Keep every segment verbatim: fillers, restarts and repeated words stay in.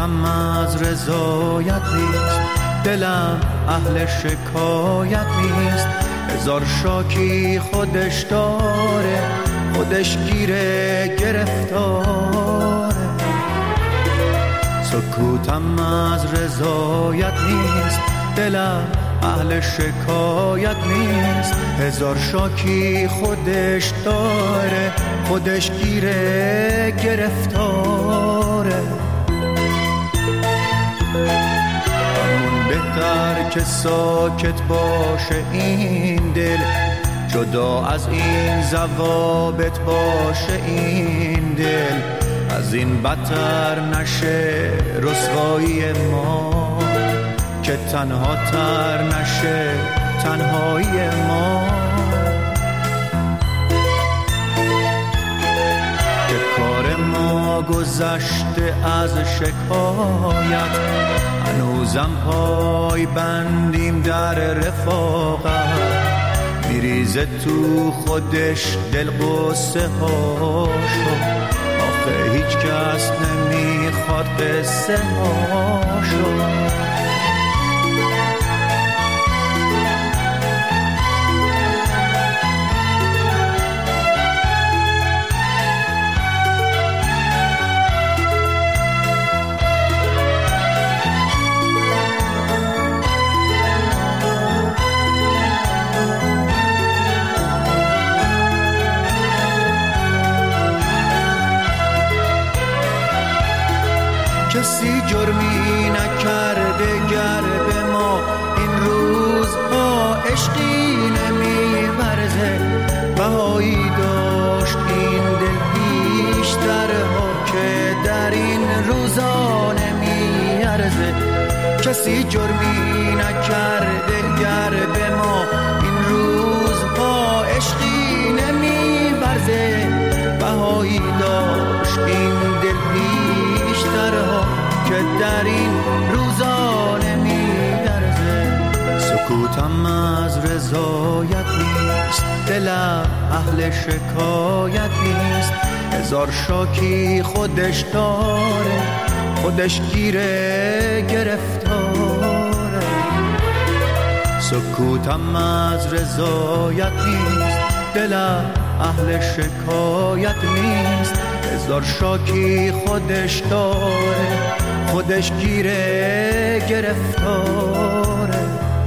سکوتم از رضایت نیست، دلم اهل شکایت نیست. هزار شاکی خودش داره، خودش گیره گرفتاره. سکوتم از رضایت نیست، دلم اهل شکایت نیست. هزار شاکی خودش داره، خودش گیره گرفتاره. همون بهتر که ساکت باشه این دل، جدا از این ضوابط باشه این دل. از این بدتر نشه رسوایی ما، که تنها تر نشه تنهایی ما. که کار ما گذشته از شکایت، هنوزم پای بندیم در رفاقت. میریزه تو خودش دل قصه هاشو، آخه هیچ کس نمیخواد قصه هاشو. کسی جرمی نکرده گر به ما این روزها عشقی نمیورزه. بهایی داشت این دل بیشترها که در این روزا نمیارزه. کسی جرمی نکرده گر به ما این روزها عشقی نمیورزه. بهایی داشت این دل بیشترها که در این روزا نمیارزه. سکوتم از رضایت نیست، دلم اهل شکایت نیست. هزار شاکی خودش داره، خودش گیره گرفتاره. سکوتم از رضایت نیست، دلم اهل شکایت نیست. هزار شاکی خودش داره، خودش گیره گرفتاره.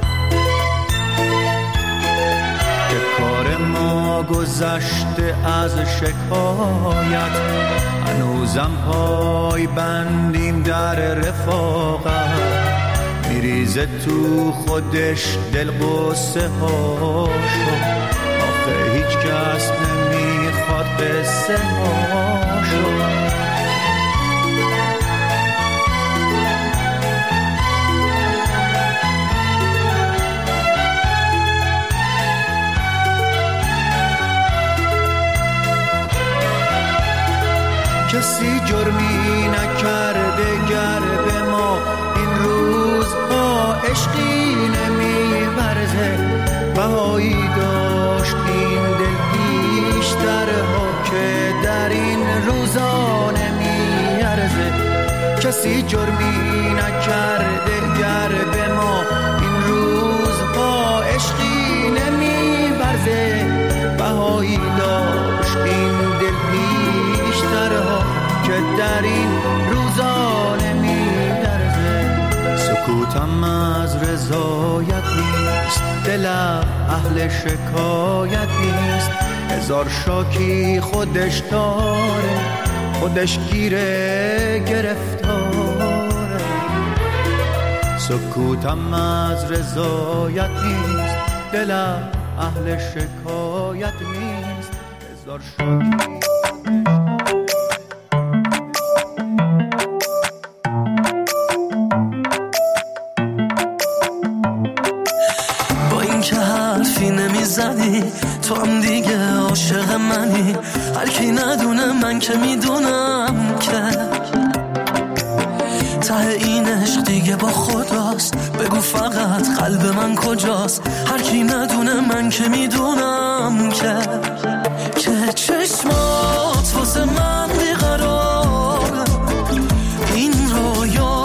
که کار ما گذشته از شکایت، هنوزم پای بندیم در رفاقت. میریزه تو خودش دل قصه هاشو، آخه هیچ کس نمیخواد قصه هاشو. کسی جرمی نکرده گر به ما این روزها عشقی نمیورزه. بهایی داشت این دل بیشترها که در این روزا نمیارزه. کسی جرمی نکرده گر به ما این روزها عشقی نمیورزه. بهایی داشت این دل بیشترها که در این روزا نمیارزه. سکوتم از رضایت نیست، دلم اهل شکایت نیست. هزار شاکی خودش داره، خودش گیره گرفتاره. سکوتم از رضایت نیست، دلم اهل شکایت نیست. هزار شاکی زدی، تو هم دیگه عاشق منی. هر کی ندونه من که میدونم که ته این عشق دیگه با خداست. بگو فقط قلب من کجاست. هر کی ندونه من که میدونم که که چشمات واسه من بیقرار. این رویا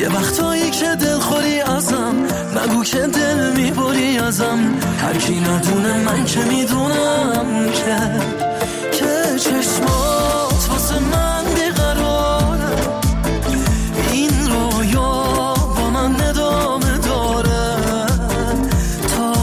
یه وقتایی که دل خوری ازم، نگو که دل میبری ازم. هر کی ندونه من که میدونم که که چشمات واسه من بیقراره. این رویا با من ندامه داره تا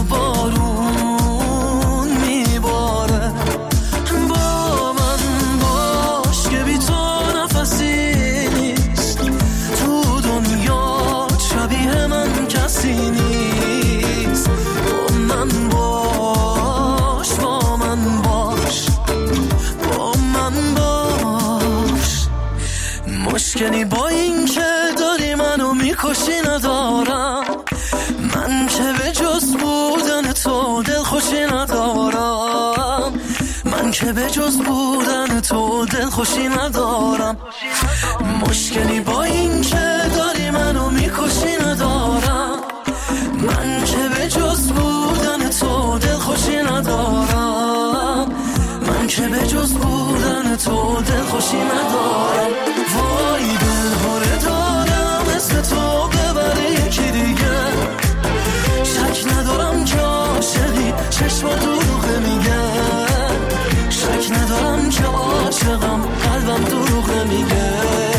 بارون میباره. با من باش که بی تو نفسی نیست، تو دنیا شبیه من کسی نیست. با من باش، با من باش، با من باش. مشکلی با این که داری منو میکشی ندارم، من که به جز بودن تو دل خوشی ندارم. من که به جز بودن تو دل خوشی ندارم. مشکلی با این که داری منو میکشی ندارم، من که به جز بودن تو دل خوشی ندارم. من که به جز بودن تو دل خوشی ندارم. وای دل هره دارم مثل تو ببره یکی دیگه. شک ندارم که عاشقی، چشما دروغه میگه. شک ندارم که عاشقم، قلبم دروغه میگه.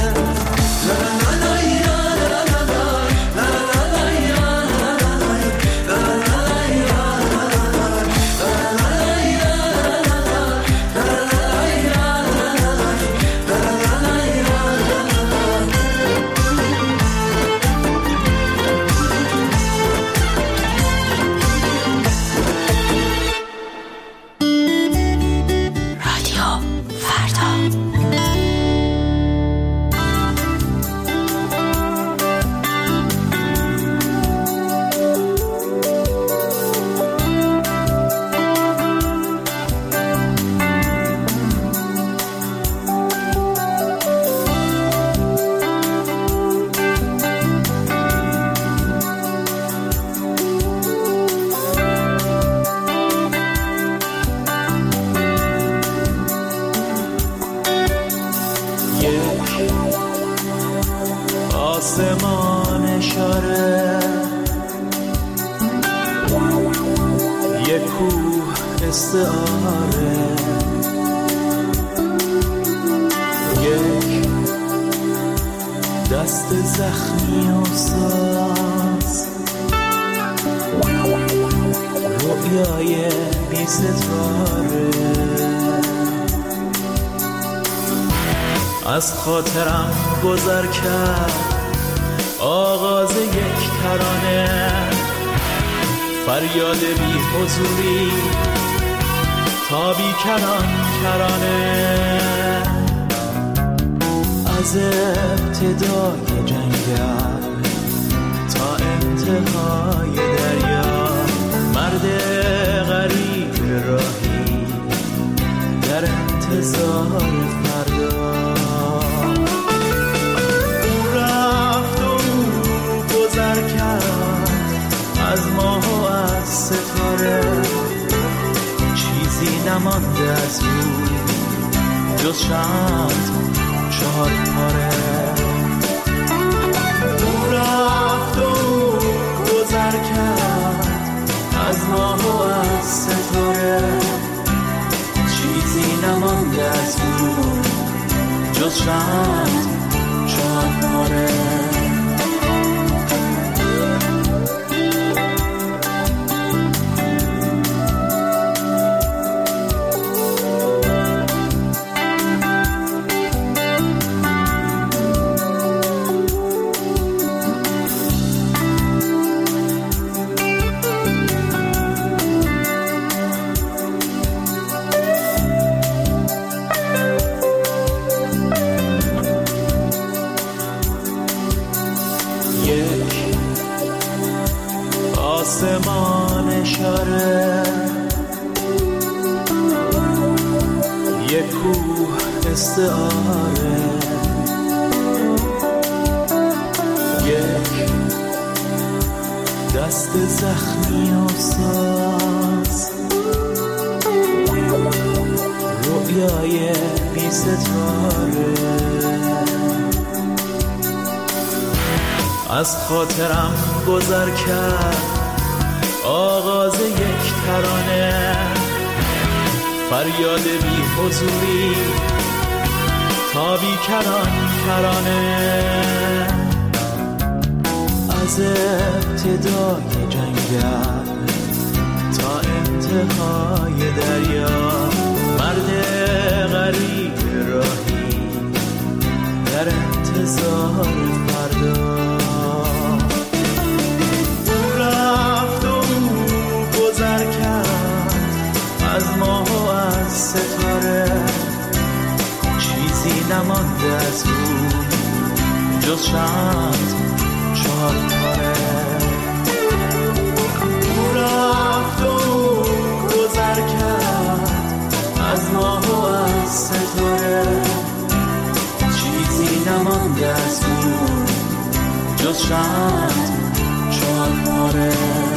آسمان اشاره، یه کوه استعاره، یک دست زخمی و ساز، رویای بی ستاره. از خاطرم گذر کرد آغاز یک ترانه، فریاد بی حضوری تا بی کران کرانه. از ابتدای جنگل تا انتهای دریا، مرد غریب راهی در انتظار فردا. از ماه و از ستاره چیزی نمانده از او جز چند چهار پاره. او رفت و گذر کرد از ماه و از ستاره، چیزی نمانده از او جز چند چهار پاره. آسمان اشاره، یک کوه استعاره، یک دست زخمی و ساز، رویای بی ستاره. از خاطرم گذر کرد آغاز یک ترانه، فریاد بی حضوری تا بی کران کرانه. از ابتدای جنگل تا انتهای دریا، مرد غریب راهی در انتظار فردا. رفت و گذر کرد از ماه و از ستاره، چیزی نمانده از اون جز چند چهار پاره. رفت و گذر کرد از ماه و از ستاره، چیزی نمانده از اون جز چند چهار پاره.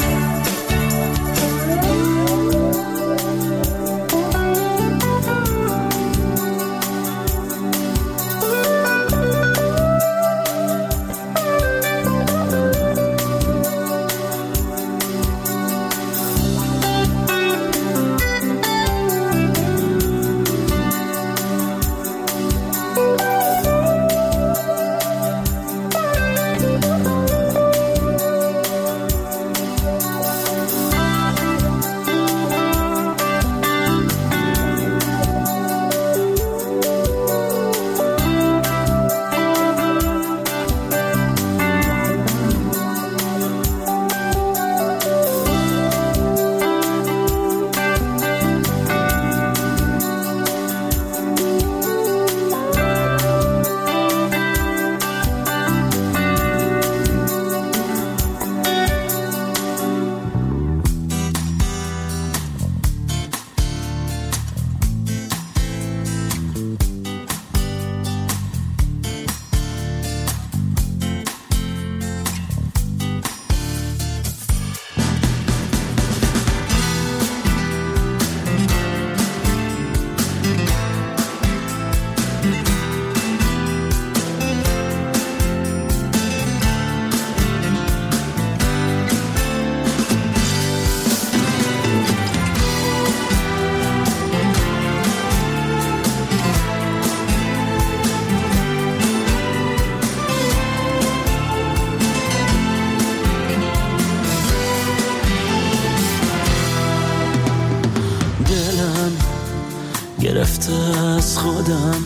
گرفته از خودم،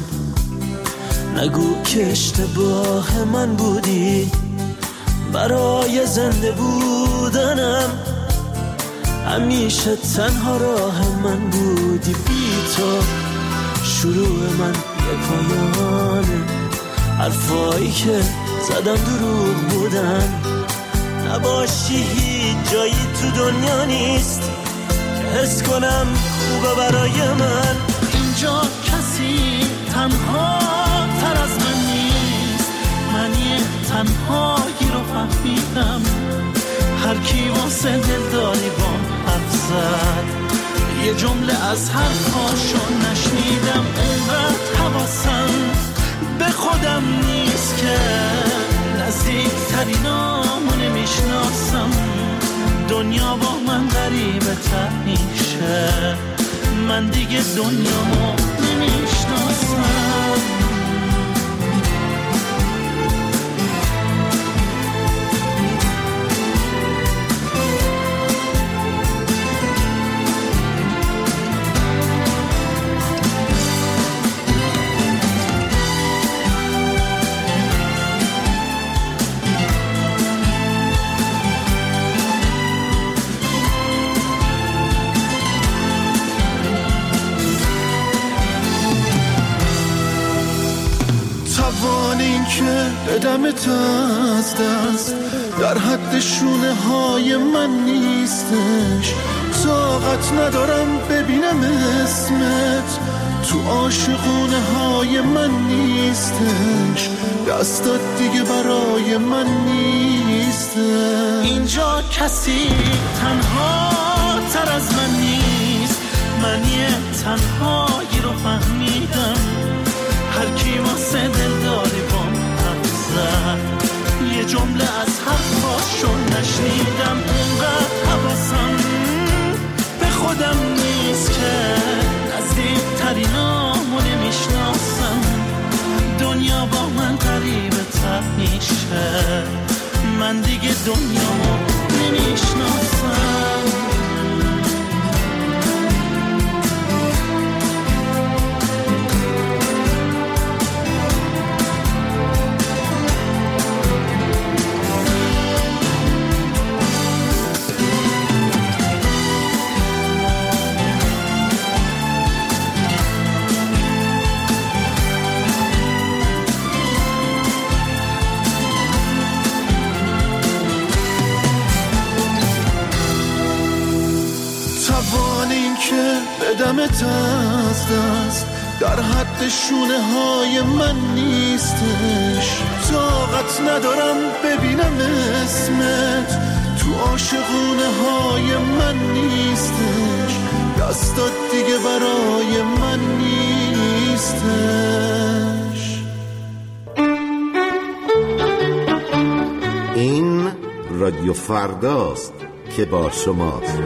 نگو که اشتباه من بودی، برای زنده بودنم همیشه تنها راه من بودی. بی تو شروع من یه پایانه، حرفایی که زدم دروغ بودن. نباشی هیچ جایی تو دنیا نیست که حس کنم خوبه برای من. اینجا کسی تنها تر از من نیست، من یه تنهایی رو فهمیدم. هر کی واسه دلداری بام حرف زد، یه جمله از حرفاشو نشنیدم. اینقدر حواسم به خودم نیست که نزدیکترینامو نمیشناسم. دنیا با من غریبه تر میشه، من دیگه دنیامو نمیشناسم. که بدمت از دست در حد شونه های من نیستش. طاقت ندارم ببینم اسمت تو عاشقونه های من نیستش. دستات دیگه برای من نیستش. اینجا کسی تنها تر از من نیست، من یه تنهایی رو فهمیدم. هر کی واسه دلداری بام حرف زد، یه جمله از حرفاشون نشنیدم. اونقدر حواسم به خودم نیست که نزدیکترینامو نمیشناسم. دنیا با من غریبه تر میشه، من دیگه دنیا نمیشناسم. بدمت از دست در حد شونه های من نیستش. طاقت ندارم ببینم اسمت تو عاشقونه های من نیستش. دستات دیگه برای من نیستش. این رادیو فرداست که با شماست.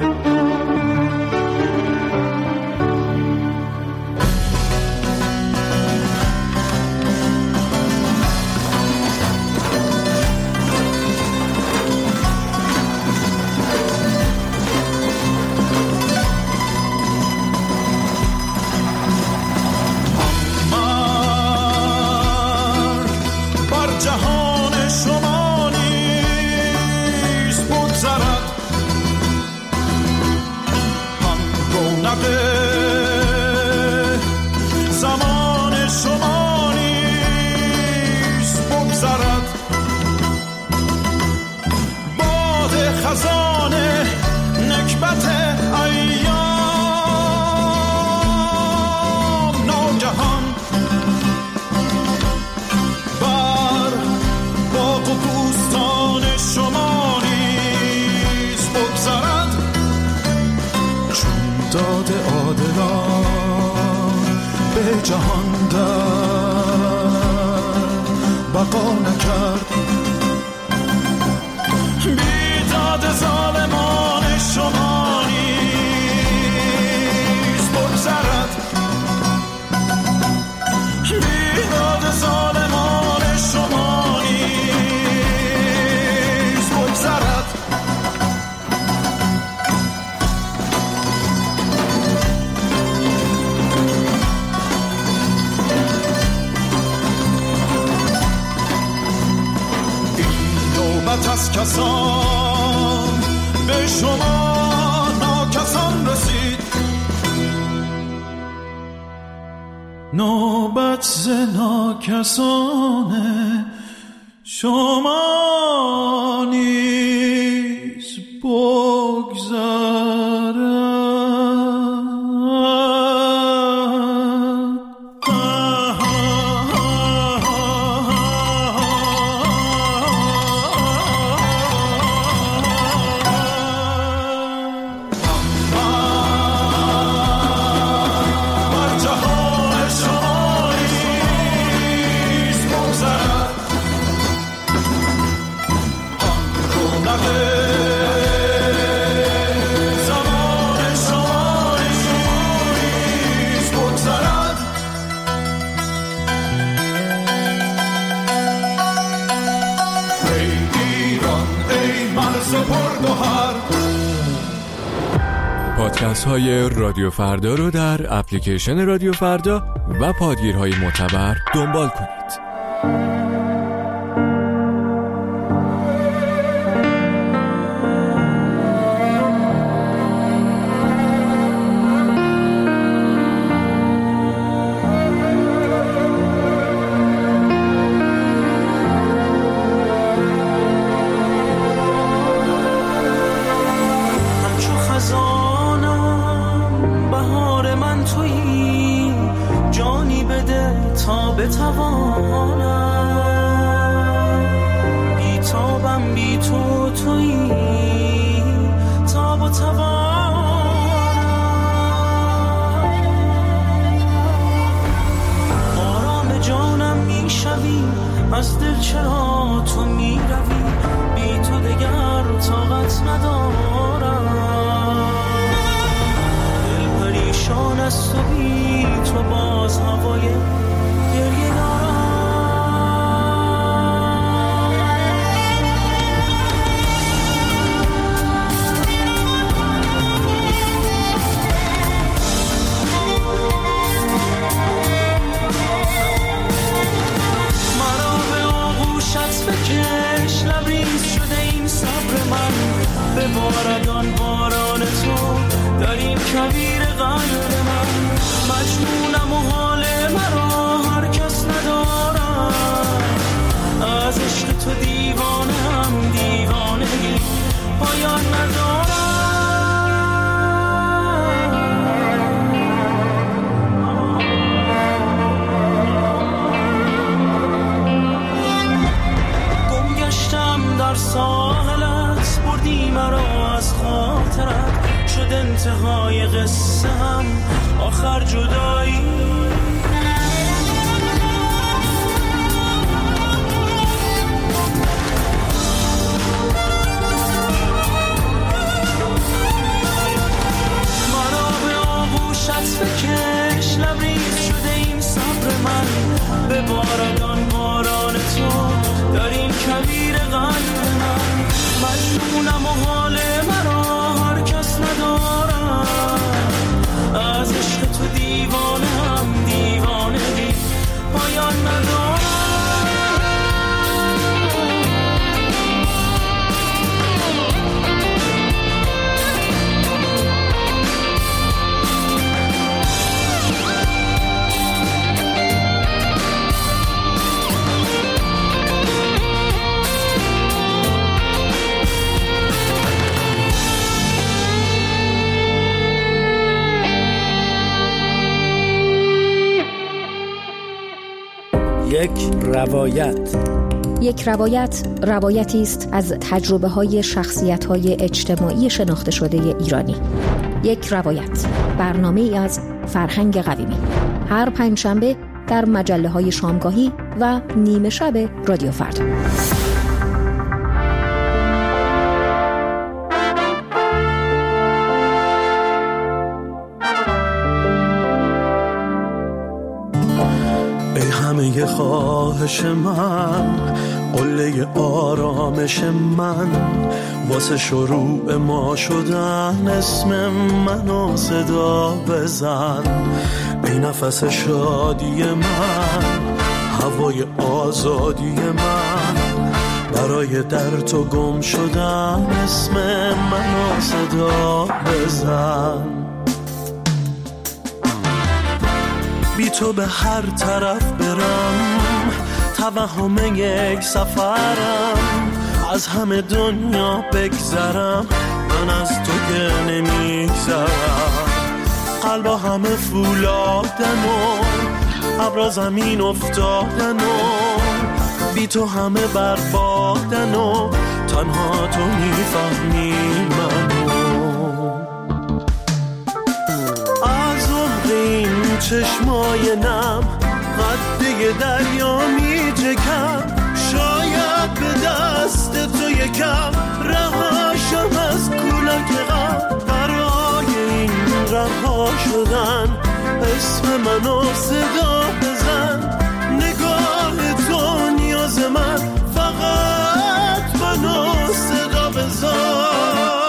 جهان در بقا نکرد. بیداد ظالمان شما نیست بگذرد. بیداد ظالمان شما نیست بگذرد. از کسان به شما ناکسان رسید. نوبت ز ناکسان شما نیز بگذرد. پادکست های رادیو فردا رو در اپلیکیشن رادیو فردا و پادگیرهای معتبر دنبال کنید. از دل چرا تو می روی، بی تو دگر طاقت ندارم. دل پریشان است و بی تو باز هوای گریه دارم. بکش لبریز شده این صبر من، به باردان باران تو در این کویر قلب من. مجنونم و حال مرا هر کس ندارم، از عشق تو دیوانه هم دیوانگی پایان ندارم. در ساحلت بردی مرا از خاطرت، شد انتهای قصه هم آخر جدایی. مرا به آغوشت بکش لبریز شده این صبر من، به باردان باران تو در این کویر قلب من. مجنونم و حال مرا هر کس ندارم، از عشق تو دیوانه هم دیوانگی پایان ندارم. یک روایت. یک روایت روایتی است از تجربه‌های شخصیت‌های اجتماعی شناخته شده ایرانی. یک روایت، برنامه‌ای از فرهنگ قویمی، هر پنجشنبه در مجله‌های شامگاهی و نیمه شب رادیو فردا. همه خواهش من، قله آرامش من، واسه شروع ما شدن اسم منو صدا بزن. ای نفس شادی من، هوای آزادی من، برای در تو گم شدن اسم منو صدا بزن. بی تو به هر طرف برم، توهم یک سفرم، از همه دنیا بگذرم، من از تو که نمیگذرم. قلبا همه فولادن و ابرا زمین افتادن و بی تو همه بربادن و تنها تو میفهمی منو. از عمق این چشمای نم قده دریا می جکم، شاید به دست تو یکم رهاشم از کولک غم. برای این رها شدن اسم منو صدا بزن. نگاه تو نیاز من، فقط منو صدا بزن.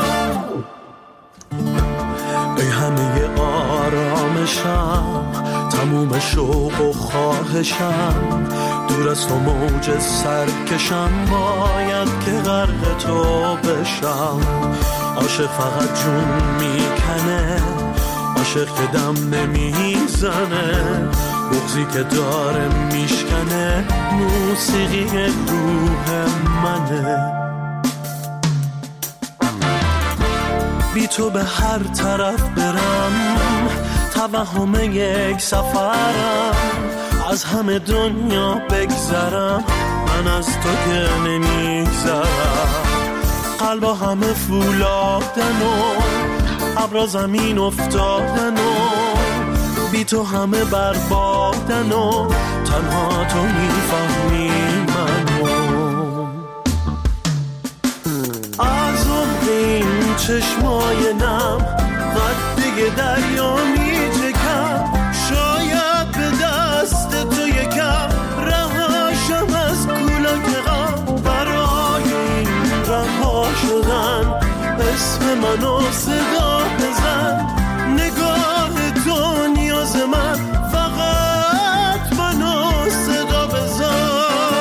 ای همه آرامشم، تموم شوق و خواهشم، دور از تو موج سرکشم، باید که غرق تو بشم. عاشق فقط جون میکنه، عاشق که دم نمیزنه، بغضی که داره میشکنه، موسیقی روح منه. بی تو به هر طرف برم، توهم یک سفرم، از همه دنیا بگذرم، من از تو که نمیگذرم. قلبا همه فولادن و ابرا زمین افتادن و بی تو همه بربادن و تنها تو میفهمی منو. از عمق این چشمای نم قد دریا میچکم، شاید به دست تو یکم رهاشم از کولاک غم. برای این رها شدن اسم منو صدا بزن، نگاه تو نیاز من، فقط منو صدا بزن.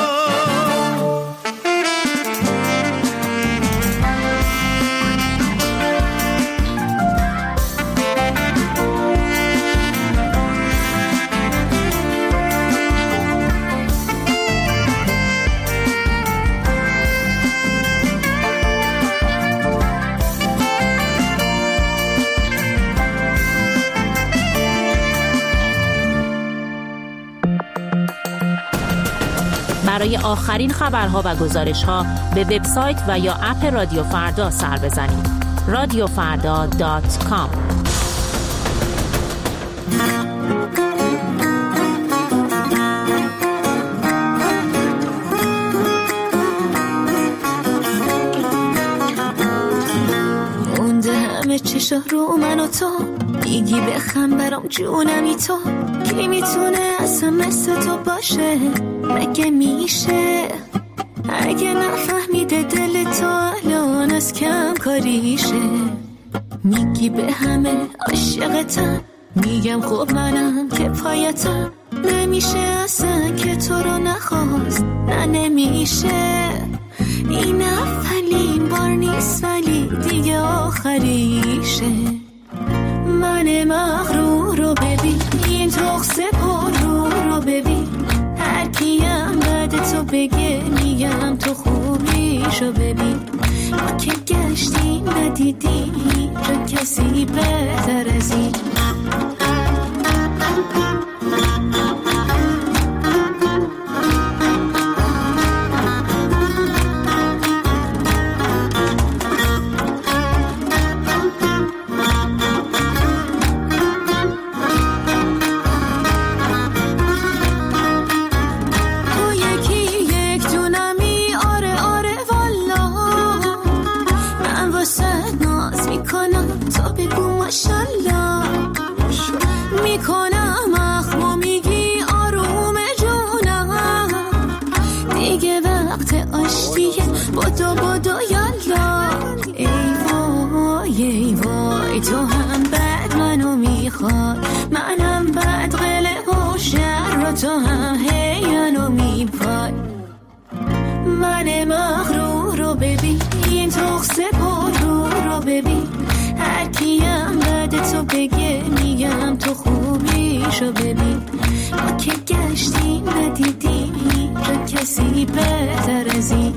برای آخرین خبرها و گزارش‌ها به وبسایت و یا اپ رادیو فردا سر بزنید. رادیو فردا دات کام. مونده همه چشا رو من و تو، میگی بخم برام جونمی تو. کی میتونه اصلا مثل تو باشه؟ مگه میشه؟ اگه نفهمیده دل تو الان از کم کاریشه. میگی به همه عاشقتم، میگم خب منم که پایتم. نمیشه اصلا که تو رو نخواست، نه نمیشه. این اولین بار نیست ولی دیگه آخریشه. من مغرور رو ببین، این تخصه پر رو رو ببین. هر کیم بعد تو بگه میگم تو خوبیشو ببین. ما که گشتیم ندیدیم هیچ کسی بهتر از این. تو هم بعد منو میخواد، منم بعد قله و شر و تو هم هی منو میپای. من مغرور رو ببین، این تخصه پر رو رو ببین. هر کیم بعد تو بگه میگم تو خوبیشو ببین. ما که گشتیم ندیدیم هیچ کسی بهتر از این.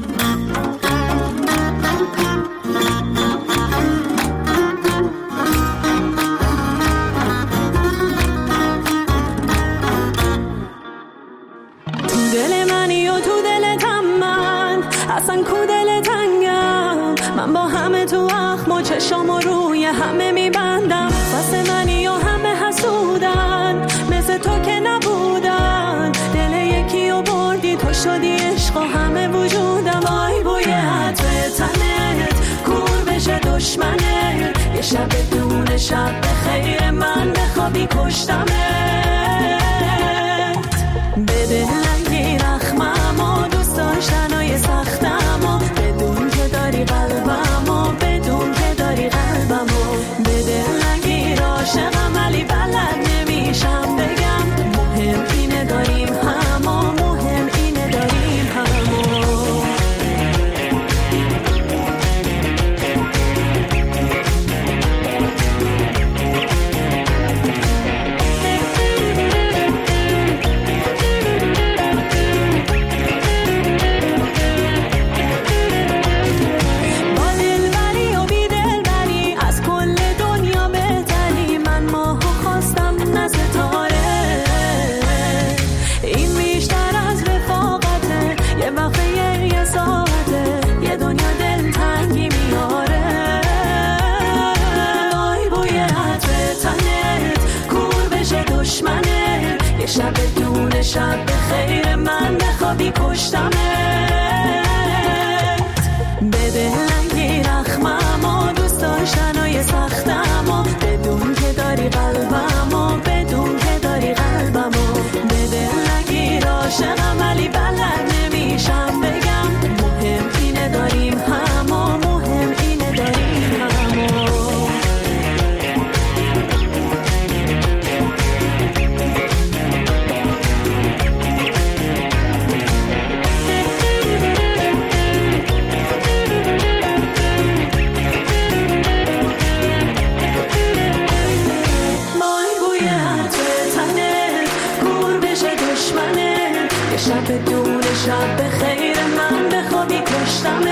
اصلا کو دل تنگم، من با همه تو اخم و چشام و روی همه میبندم. واسه منی و همه حسودن، مثل تو که نبودن. دل یکی و بردی تو شدی عشق و همه وجودم. آی بوی عطر تنت کور بشه دشمنت. یه شب بدون شب به خیر من بخوابی کشتمت. بده رنگی رخمم و دوست داشتنای سختم و بدون که داری قلبم و بدون که داری قلبم و بده رنگی عاشقم ولی بلد نمیشم بگم. مهم اینه داریم هم و مهم اینه داریم هم و میکشتمت. بده لنگی رخممو دوست داشتنای سختمو بدون که داری قلبمو بدون که داری قلبمو. بده لنگی عاشقم ولی بلد نمیشم بگم مهم اینه داریم همو مهم اینه داریم همو. شب بدون شب به خیر من به خوابی کشتمت.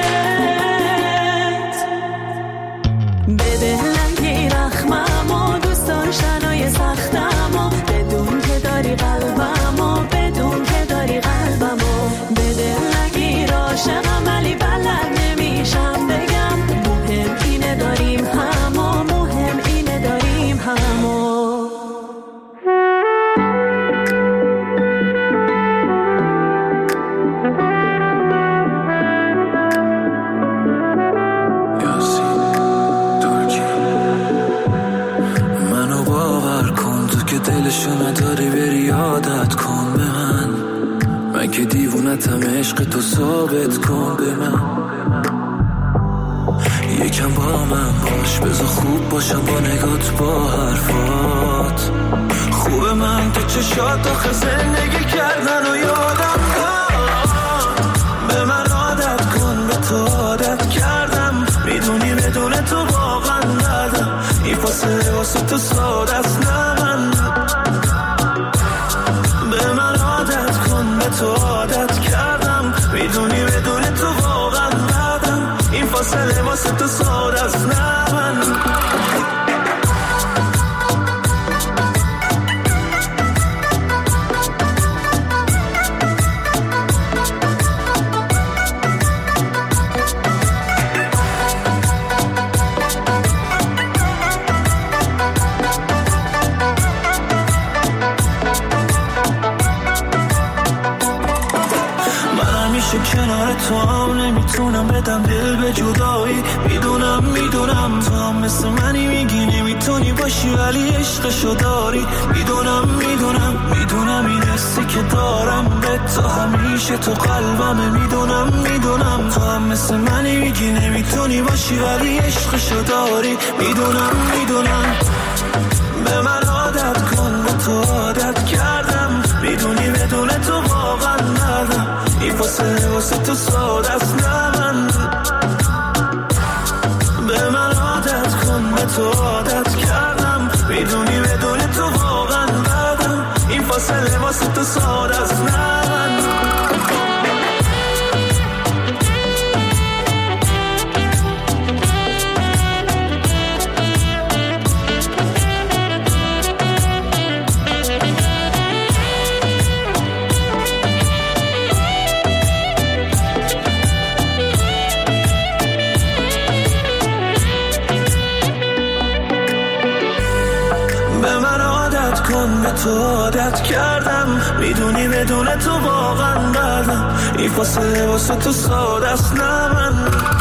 بده لنگی رخممو دوست داشتنای سختمو بدون که داری قلبمو بدون که داری قلبمو. بده لنگی عاشقم ولی بلد نمیشم بگم مهم اینه داریم همو مهم اینه داریم همو. دلشو نداری بری عادت کن به من، من که دیوونتم عشق تو ثابت کن به من. یکم با من باش بذار خوب باشم با نگات با حرفات. خوبه من که چشات آخه زندگی کردن و یادم داد. به من عادت کن به تو عادت کردم میدونی بدون تو واقعا ندم. این فاصله واسه تو ساده است نه من. به من عادت کن به تو عادت کردم میدونی بدون تو واقعا ندم. این فاصله واسه تو ساده است نه من. کنار تو هم نمیتونم بدم دل به جدایی. میدونم میدونم تو هم مثل منی میگی نمیتونی باشی ولی عشقشو داری. میدونم میدونم میدونم این حسی که دارم به تو همیشه تو قلبمه. میدونم میدونم تو هم مثل منی میگی نمیتونی باشی ولی عشقشو داری. میدونم میدونم به من عادت کن به تو عادت کردم میدونی بدون تو واقعا ندم. این فاصله واسه تو ساده است نه من. به من عادت کن به تو عادت کردم میدونی بدون تو واقعا ندم. این فاصله واسه تو ساده است نه من. تو عادت کردم میدونی بدون تو واقعا ندم. این فاصله واسه تو ساده است نه من.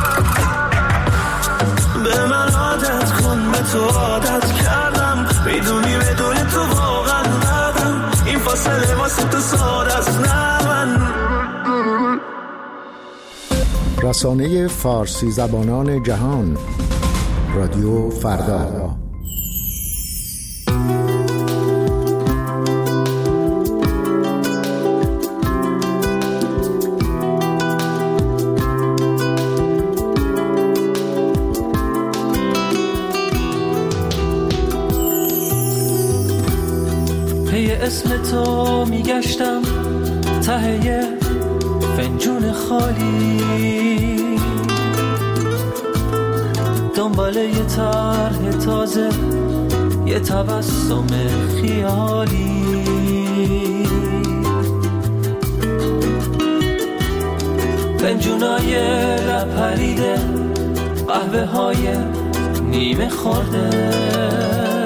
به من عادت کن به تو عادت کردم میدونی بدون تو واقعا ندم. این فاصله واسه تو ساده است نه من. رسانه فارسی زبانان جهان رادیو فردا. اسم تو میگشتم ته فنجون خالی دنبال یه طرح تازه یه تبسم خیالی. فنجونای لب پریده قهوه های نیمه خورده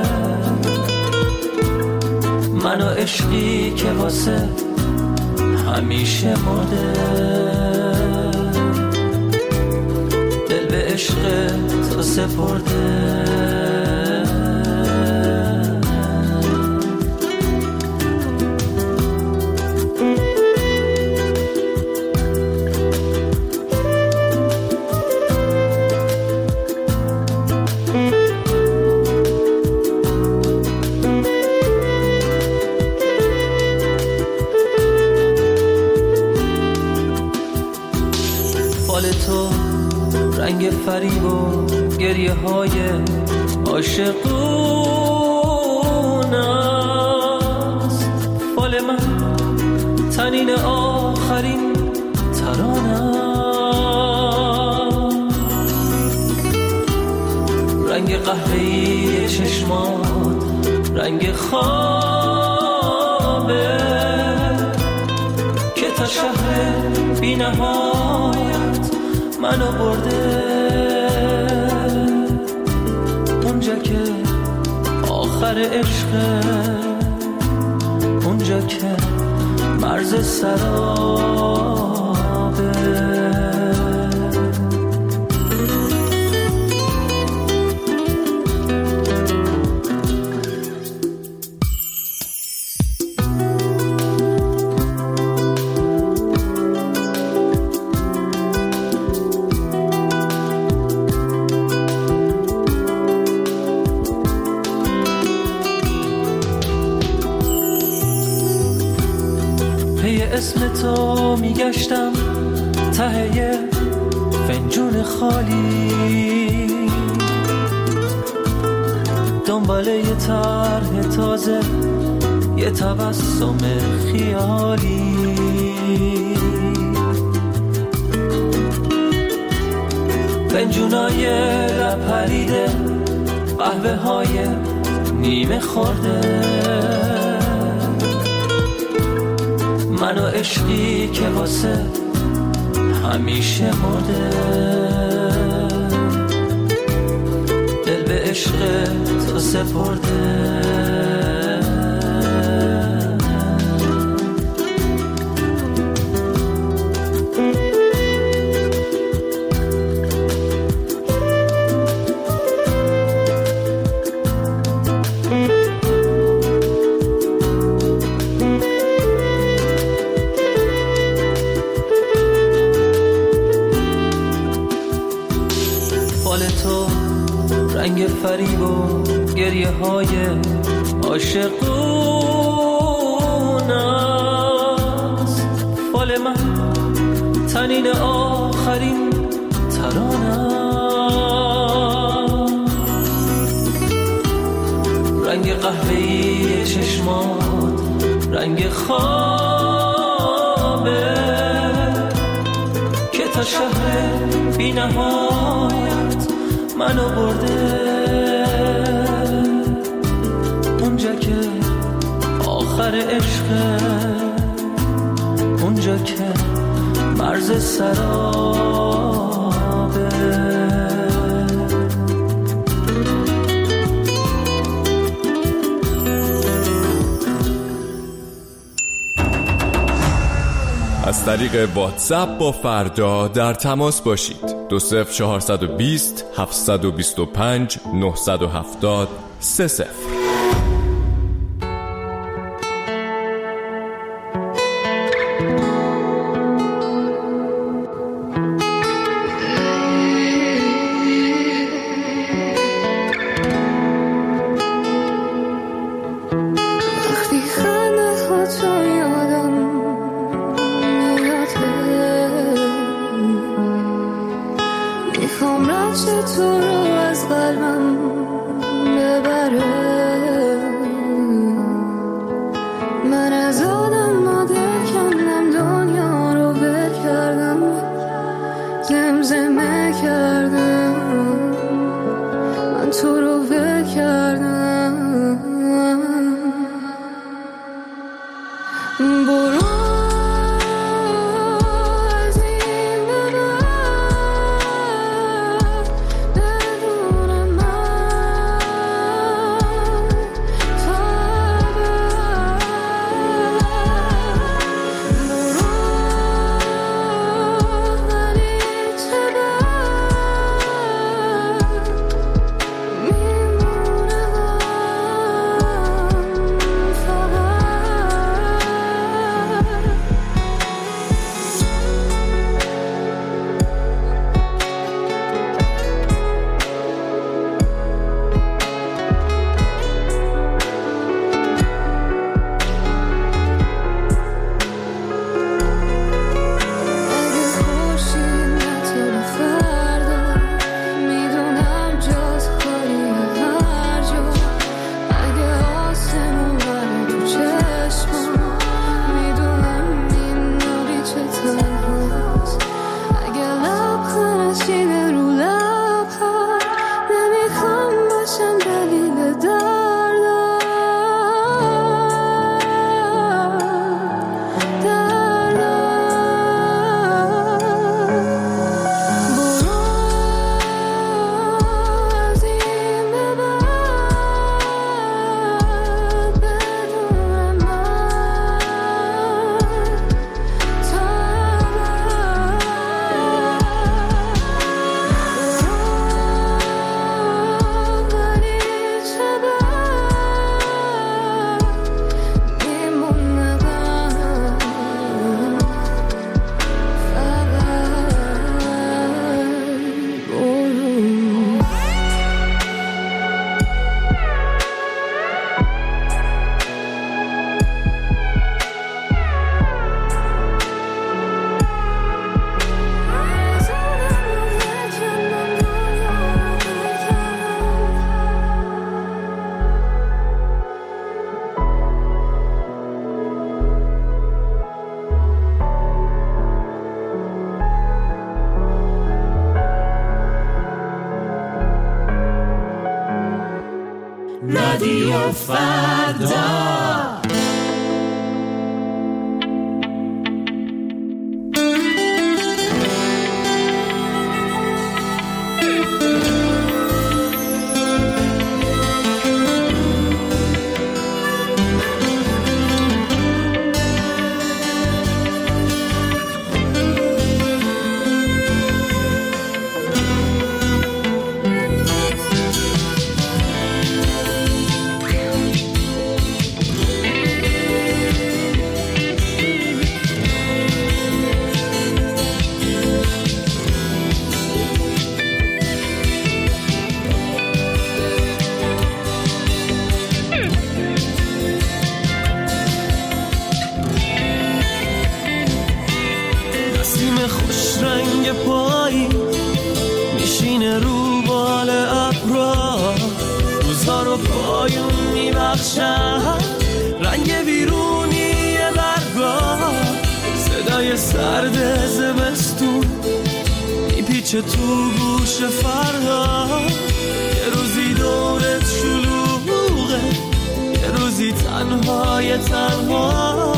من و عشقی که واسه همیشه مرده. دل به عشق تو سپرده. رنگ فریب و گریه های عاشقون است. فال من تنین آخرین ترانم. رنگ قهوه‌ای چشمات رنگ خوابه که تا شهر بی نهایت منو برده. اونجا که آخر عشقه، اونجا که مرز سرابه. اسم تو میگشتم ته یه فنجون خالی، دنبال یه طرح تازه، یه تبسم خیالی. فنجونای لپریده، قهوه های نیمه خورده، من و عشقی که واسه همیشه مرده. دل به عشق تو سپرده. رنگ فریب و گریه های عاشقون است. فال من تنین آخرین ترانم. رنگ قهوه‌ای چشمات رنگ خوابه که تا شهر بی نهایت منو برده. اونجا که آخر عشقه، اونجا که مرز سرابه. از طریق واتساپ با فردا در تماس باشید. دو صفر چهارصد و بیست هفتصد و بیست و پنج نهصد و هفتاد سه صفر. Burun رادیو فردا. رنگ ویرونی برگا، صدای سرد زمستون میپیچه تو گوش فردا. یه روزی دورت شلوغه، یه روزی تنهای تنها.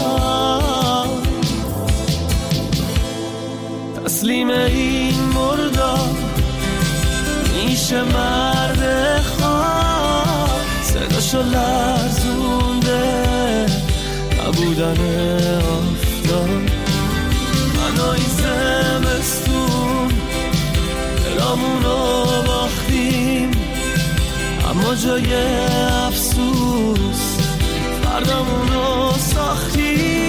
تسلیم این مردار میشه مرد خواه، صداشو لرزونده نبودن آفتاب. من و این زمستون دلامونو باختیم، اما جای افسوس فردامونو ساختیم.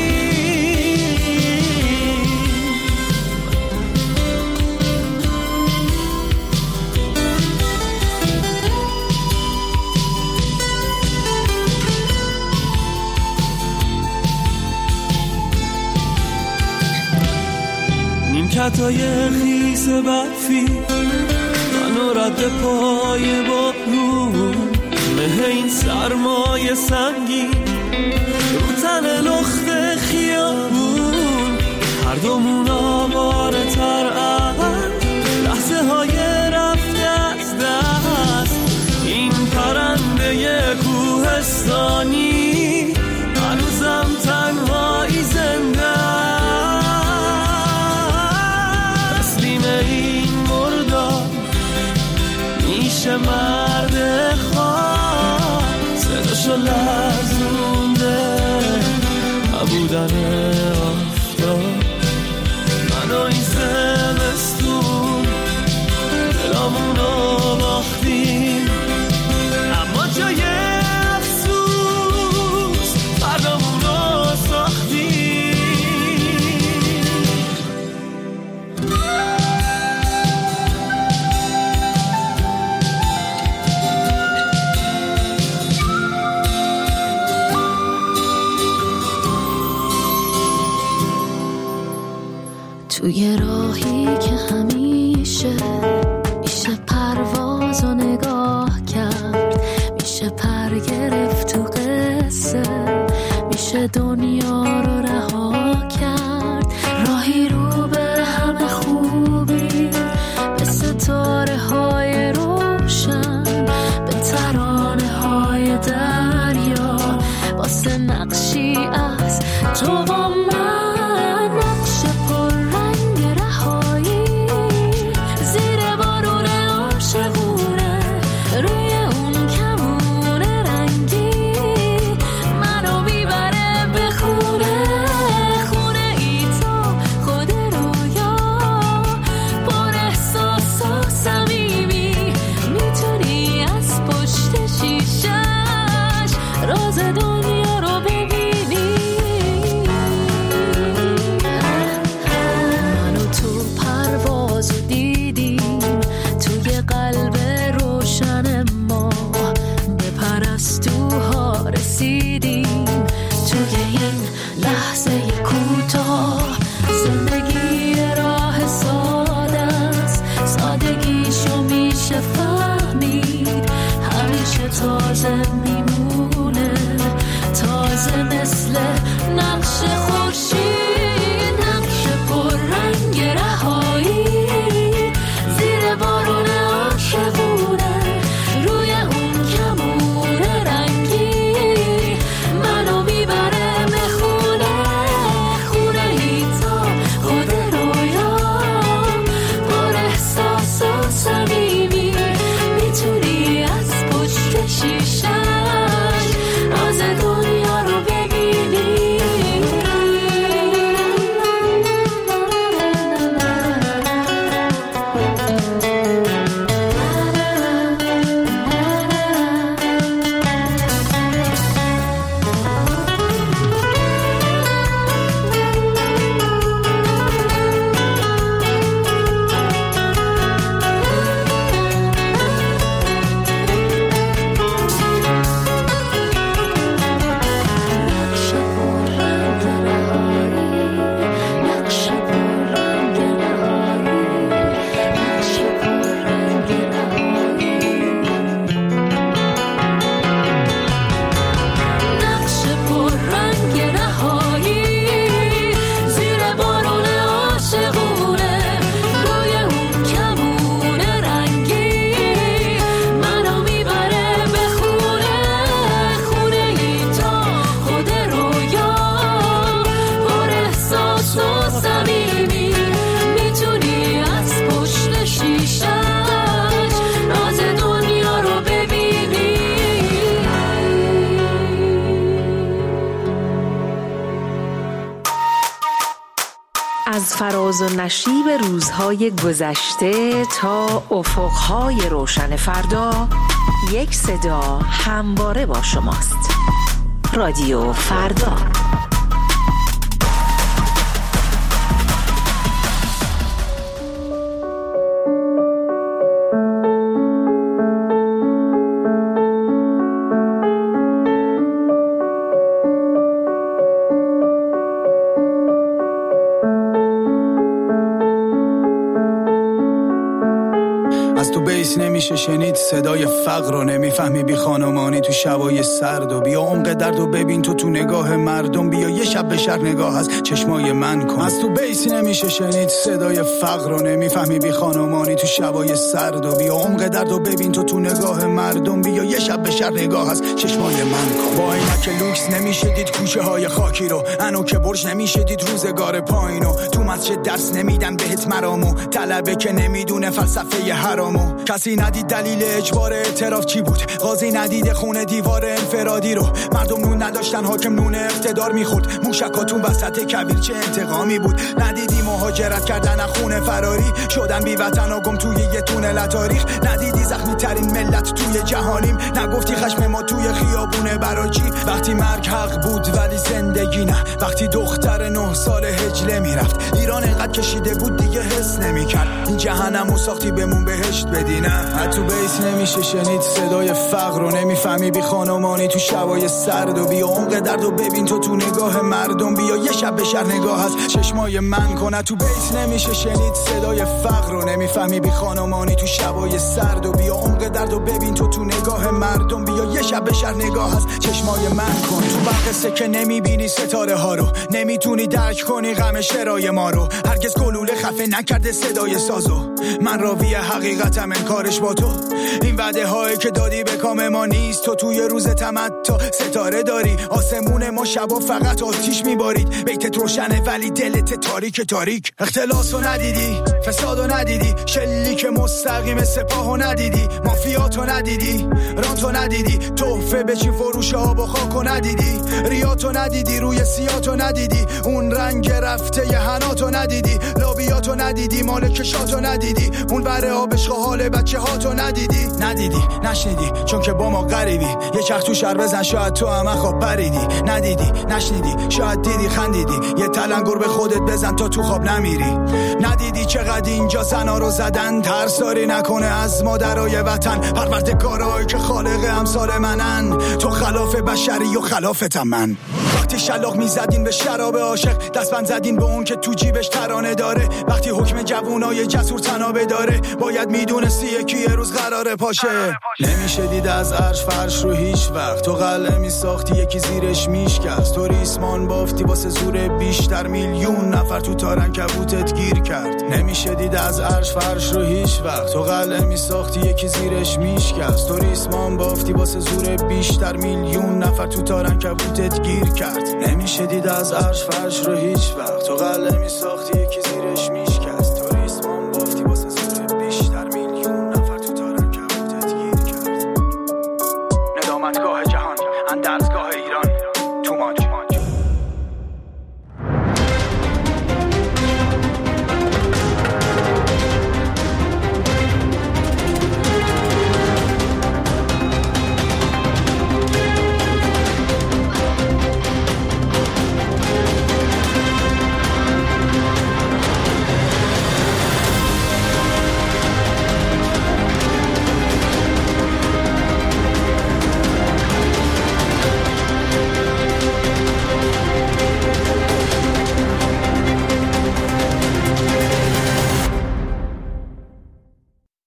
نیمکتای خیس برفی منو رد پای بارون، مه این سرمای سنگین رو تن لخت خیابون. هر دومون آواره تر از لحظه های رفته از دست. این پرنده کوهستانی هنوزم تنهایی زنده. این مردار میشه مرد خواه، صداشو لرزونده نبودن آفتاب. من و این زمستون دلامونو باختیم، اما جای افسوس فردامونو ساختیم. توی راهی که همیشه میشه پرواز و نگاه کرد، میشه پر گرفت تو قصه، میشه دنیا رو رها کرد. راهی رو به همه خوبی، به ستاره های روشن، به ترانه های دریا، واسه نقشی از تو و من. تازه میمونه، تازه مثل نقش خورشید، نقش پر رنگ رهایی زیر بارون عاشقونه، روی اون کمونه فراز و نشیب روزهای گذشته تا افقهای روشن فردا، یک صدا همواره با شماست. رادیو فردا. نمیشه شنید صدای فقر رو، نمیفهمی بی خانمانی تو شبای سرد، و بیا عمق درد و ببین تو تو نگاه مردم، بیا یه شب به شهر نگاه از چشمای من کن. از تو بیس نمیشه شنید صدای فقر رو، نمیفهمی بی خانمانی تو شبای سرد، و بیا عمق درد و ببین تو تو نگاه مردم، بیا یه شب به شهر نگاه از چشمای من کن. با اینکه لوکس نمیشه دید کوچه های خاکی رو، انو که برج نمیشه دید روزگار پایینو، تو مسجد درس نمیدن بهت مرامو، طلبه که نمیدونه فلسفه حرامو، کسی ندید دلیل اجبار اعتراف چی بود، قاضی ندید خونه دیوار انفرادی رو، مردم نون نداشتن حاکم نون اقتدار میخورد، موشکاتون وسط کویر چه انتقامی بود، ندیدی مهاجرت کردن از خونه فراری شدن بی وطن و گم توی یه تونل تاریخ، ندیدی زخمی ترین ملت توی جهانیم، نگفتی خشم ما توی خیابونه برای چی، وقتی مرگ حق بود ولی زندگی نه، وقتی دختر نه سال هجله میرفت، ایران انقدر کشیده بود دیگه حس نمیکرد، این جهنمو ساختی بمون بهشت بدی نه. تو بیس نمیشه شنید صدای فقر رو، نمیفهمی بی خانمانی تو شبای سرد، و بیا عمق درد و ببین تو تو نگاه مردم، بیا یه شب به شهر نگاه از چشمای من کن. تو بیس نمیشه شنید صدای فقر رو، نمیفهمی بی خانمانی تو شبای سرد، و بیا عمق درد و ببین تو تو نگاه مردم، بیا یه شب به شهر نگاه از چشمای من کن. تو بقصه که نمیبینی ستاره ها رو، نمیتونی درک کنی غم شرای ما رو، هرگز گلوله خفه نکرده صدای سازو، من راوی حقیقتم انکارش با تو، این وعده هایی که دادی به کام ما نیست، تو توی روز تمتع ستاره داری، آسمون ما شبا فقط آتیش میبارید، بیتت روشنه ولی دلت تاریک تاریک، اختلاسو ندیدی، فسادو ندیدی، شلیک مستقیم سپاهو ندیدی، مافیاتو ندیدی، رانتو ندیدی، تحفه بچین فروش آب و خاکو ندیدی، ریاتو ندیدی، روی سیاتو ندیدی، اون رنگ رفته ی حناتو ندیدی، لابیاتو ندیدی، مال کشاتو ندیدی، اون بره آبش حال بچه هاتو ندیدی، ندیدی نشنیدی چون که با ما غریبی، یه چرخ تو شهر بزن شاید تو هم خواب پریدی، ندیدی نشنیدی شاید دیدی خندیدی، یه تلنگر به خودت بزن تا تو خواب نمیری، ندیدی چقدر اینجا زنا رو زدن، ترساری نکنه از مادرای وطن، پروردگارایی که خالق امثال منن، تو خلاف بشری و خلافتم من. وقتی شلاق میزدین به شراب عاشق، دستبند زدین به اون که تو جیبش ترانه داره، وقتی حکم جوونای جسور تنابه داره، باید میدونستی یکی یه روز قراره پاشه. نمیشه دید از عرش فرش رو هیچ وقت، تو قلعه میساختی یکی زیرش میشکست، تو ریسمان بافتی واسه زور بیشتر، میلیون نفر تو تارنکبوتت گیر کرد. نمیشه دید از عرش فرش رو هیچ وقت، تو قلعه میساختی یکی زیرش میشکست، تو ریسمان بافتی واسه زور بیشتر، میلیون نفر تو تارنکبوتت گیر کرد. نمیشه دید از عرش فرش رو هیچ وقت، تو قلعه میساختی یکی زیرش میشکست.